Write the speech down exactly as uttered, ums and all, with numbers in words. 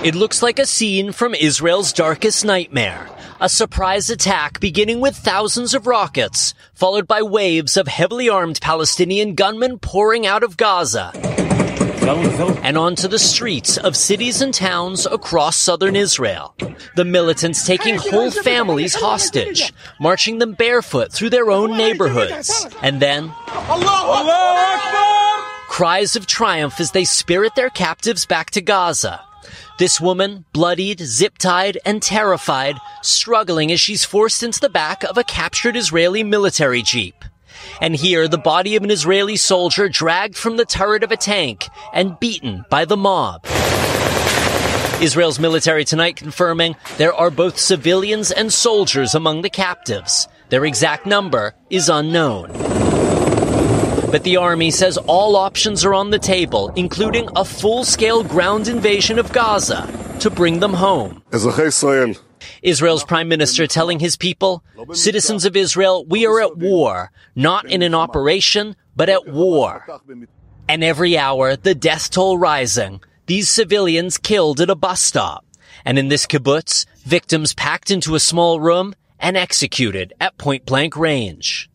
It looks like a scene from Israel's darkest nightmare. A surprise attack beginning with thousands of rockets, followed by waves of heavily armed Palestinian gunmen pouring out of Gaza and onto the streets of cities and towns across southern Israel. The militants taking whole families hostage, marching them barefoot through their own neighborhoods. And then cries of triumph as they spirit their captives back to Gaza. This woman, bloodied, zip-tied, and terrified, struggling as she's forced into the back of a captured Israeli military jeep. And here, the body of an Israeli soldier dragged from the turret of a tank and beaten by the mob. Israel's military tonight confirming there are both civilians and soldiers among the captives. Their exact number is unknown. But the army says all options are on the table, including a full-scale ground invasion of Gaza to bring them home. Israel's prime minister telling his people, citizens of Israel, we are at war, not in an operation, but at war. And every hour, the death toll rising, these civilians killed at a bus stop. And in this kibbutz, victims packed into a small room and executed at point-blank range.